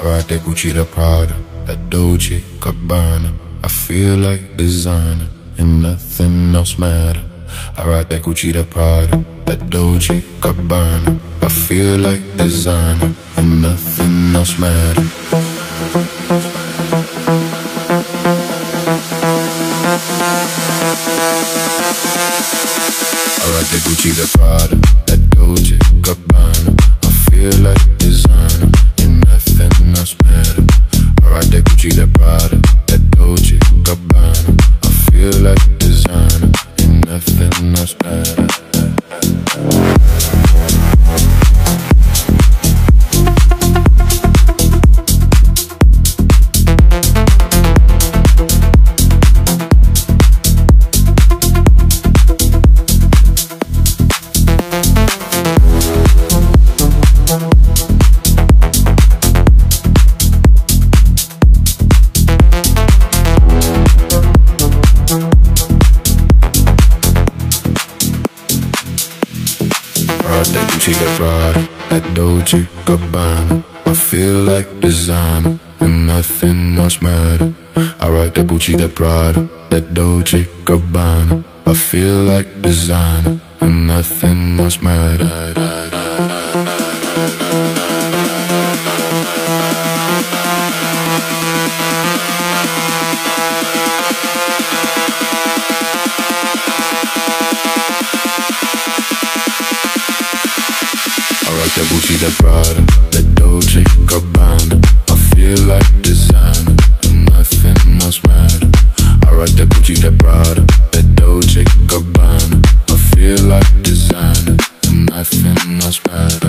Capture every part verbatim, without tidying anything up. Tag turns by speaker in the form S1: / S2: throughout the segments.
S1: rock that Gucci, the Prada, that Dolce Gabbana. I feel like designer and nothing else matter. I rock that Gucci, the Prada, that Dolce Gabbana. I feel like designer and nothing else matter. I rock that Gucci, the Prada, that Dolce Gabbana. I feel like designer and nothing else matter. I rock that Gucci, the Prada, that Dolce Gabbana. I feel like designer and nothing else matter. That Gucci, that Prada, that Dolce Gabbana. I feel like designer and nothing else matter. I rock that Gucci, that Prada, that Dolce Gabbana. I feel like designer and nothing else matter. I rock that Gucci, that Prada, that Dolce Gabbana. I feel like designer and nothing else matter. I rock that Gucci, that Prada, that Dolce Gabbana. I feel like designer and nothing else matter.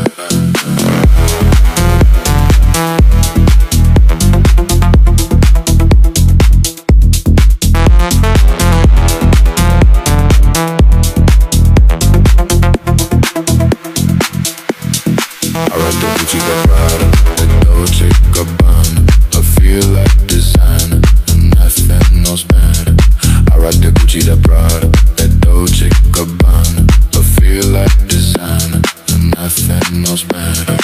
S1: Gucci, that Prada, that Dolce Gabbana. I feel like designer and nothing else matter. I rock that Gucci, that Prada, that Dolce Gabbana. I feel like designer and nothing else matter.